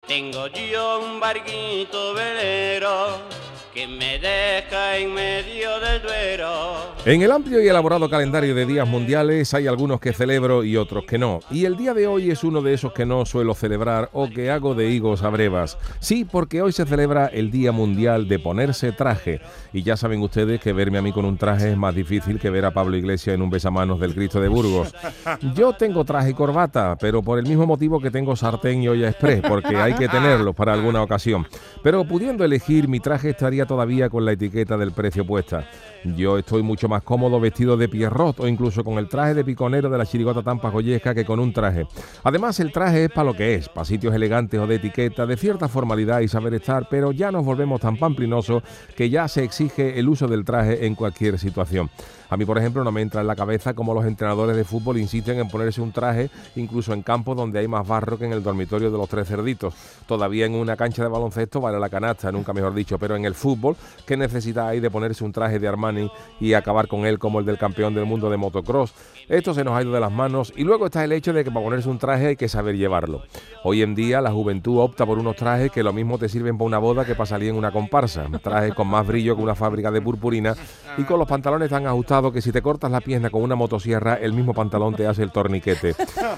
Tengo yo un barquito velero que me deja en medio del Duero. En el amplio y elaborado calendario de días mundiales hay algunos que celebro y otros que no. Y el día de hoy es uno de esos que no suelo celebrar o que hago de higos a brevas. Sí, porque hoy se celebra el Día Mundial de ponerse traje. Y ya saben ustedes que verme a mí con un traje es más difícil que ver a Pablo Iglesias en un besamanos del Cristo de Burgos. Yo tengo traje y corbata, pero por el mismo motivo que tengo sartén y olla express, porque hay que tenerlos para alguna ocasión. Pero pudiendo elegir, mi traje estaría todavía con la etiqueta del precio puesta. Yo estoy mucho más cómodo vestido de Pierrot o incluso con el traje de piconero de la chirigota Tampa Joyesca que con un traje. Además, el traje es para lo que es, para sitios elegantes o de etiqueta, de cierta formalidad y saber estar, pero ya nos volvemos tan pamplinosos que ya se exige el uso del traje en cualquier situación. A mí, por ejemplo, no me entra en la cabeza cómo los entrenadores de fútbol insisten en ponerse un traje incluso en campos donde hay más barro que en el dormitorio de los Tres Cerditos. Todavía en una cancha de baloncesto vale la canasta, nunca mejor dicho, pero en el fútbol, ¿qué necesidad hay de ponerse un traje de Armani y acabar con él como el del campeón del mundo de motocross? Esto se nos ha ido de las manos y luego está el hecho de que para ponerse un traje hay que saber llevarlo. Hoy en día la juventud opta por unos trajes que lo mismo te sirven para una boda que para salir en una comparsa. Trajes con más brillo que una fábrica de purpurina y con los pantalones tan ajustados que si te cortas la pierna con una motosierra, el mismo pantalón te hace el torniquete.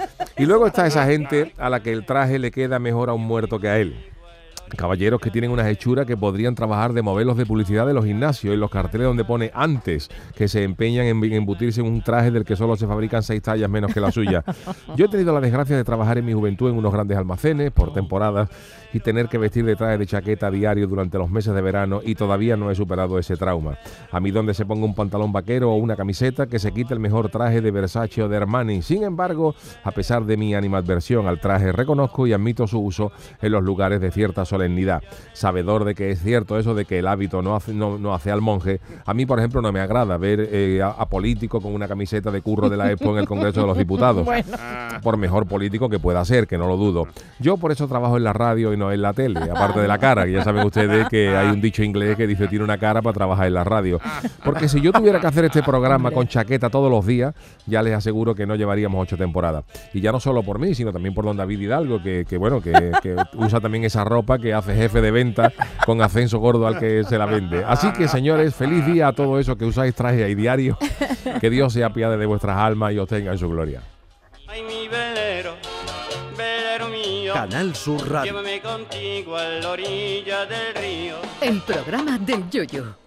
Y luego está esa gente a la que el traje le queda mejor a un muerto que a él. Caballeros que tienen unas hechuras que podrían trabajar de modelos de publicidad de los gimnasios, en los carteles donde pone antes, que se empeñan en embutirse en un traje del que solo se fabrican 6 tallas menos que la suya. Yo he tenido la desgracia de trabajar en mi juventud en unos grandes almacenes por temporadas y tener que vestir de traje de chaqueta diario durante los meses de verano y todavía no he superado ese trauma. A mí donde se ponga un pantalón vaquero o una camiseta que se quite el mejor traje de Versace o de Armani. Sin embargo, a pesar de mi animadversión al traje, reconozco y admito su uso en los lugares de cierta solemnidad. Sabedor de que es cierto eso de que el hábito no hace al monje, a mí, por ejemplo, no me agrada ver a político con una camiseta de Curro de la Expo en el Congreso de los Diputados. Bueno. Por mejor político que pueda ser, que no lo dudo. Yo por eso trabajo en la radio y no en la tele, aparte de la cara, que ya saben ustedes que hay un dicho inglés que dice tiene una cara para trabajar en la radio. Porque si yo tuviera que hacer este programa con chaqueta todos los días, ya les aseguro que no llevaríamos 8 temporadas. Y ya no solo por mí, sino también por don David Hidalgo, que usa también esa ropa que hace jefe de venta con ascenso gordo al que se la vende. Así que, señores, feliz día a todos esos que usáis traje ahí diario. Que Dios sea apiade de vuestras almas y os tenga en su gloria. Ay, mi velero, velero mío, Canal Sur Radio. llévame contigo a la orilla del río. El programa del Yoyo.